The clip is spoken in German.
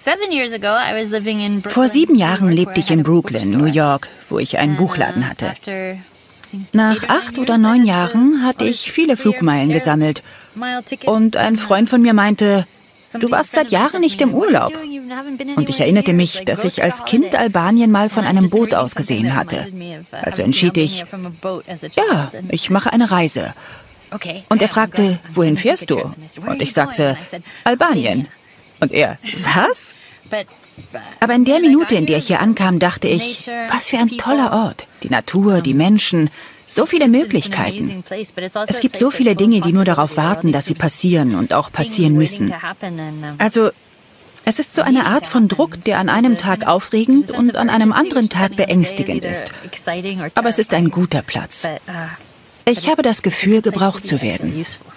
Vor 7 Jahren lebte ich in Brooklyn, New York, wo ich einen Buchladen hatte. Nach 8 oder 9 Jahren hatte ich viele Flugmeilen gesammelt. Und ein Freund von mir meinte, du warst seit Jahren nicht im Urlaub. Und ich erinnerte mich, dass ich als Kind Albanien mal von einem Boot aus gesehen hatte. Also entschied ich, ja, ich mache eine Reise. Und er fragte, wohin fährst du? Und ich sagte, Albanien. Und er, was? Aber in der Minute, in der ich hier ankam, dachte ich, was für ein toller Ort. Die Natur, die Menschen, so viele Möglichkeiten. Es gibt so viele Dinge, die nur darauf warten, dass sie passieren und auch passieren müssen. Also, es ist so eine Art von Druck, der an einem Tag aufregend und an einem anderen Tag beängstigend ist. Aber es ist ein guter Platz. Ich habe das Gefühl, gebraucht zu werden.